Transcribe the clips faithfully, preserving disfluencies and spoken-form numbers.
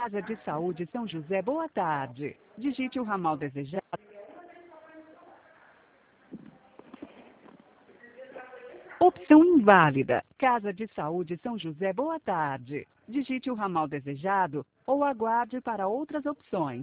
Casa de Saúde São José, boa tarde. Digite o ramal desejado. Opção inválida. Casa de Saúde São José, boa tarde. Digite o ramal desejado ou aguarde para outras opções.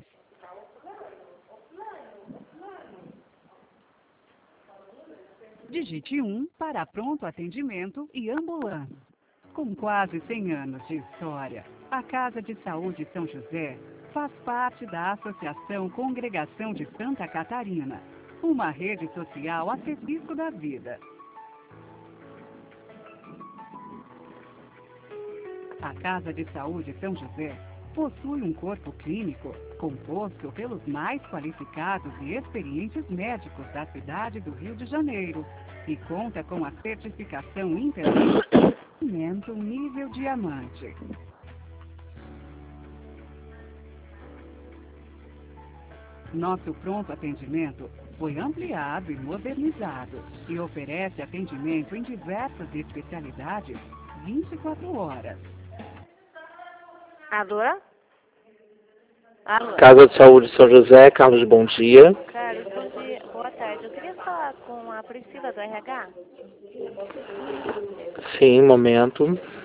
Digite um para pronto atendimento e ambulância. Com quase cem anos de história, a Casa de Saúde São José faz parte da Associação Congregação de Santa Catarina, uma rede social a serviço da vida. A Casa de Saúde São José possui um corpo clínico composto pelos mais qualificados e experientes médicos da cidade do Rio de Janeiro e conta com a certificação internacional nível diamante. Nosso pronto atendimento foi ampliado e modernizado e oferece atendimento em diversas especialidades vinte e quatro horas. Alô? Alô? Casa de Saúde São José, Carlos, bom dia. Carlos, bom dia. Boa tarde. Eu queria falar com a Priscila do R H. Sim, um momento.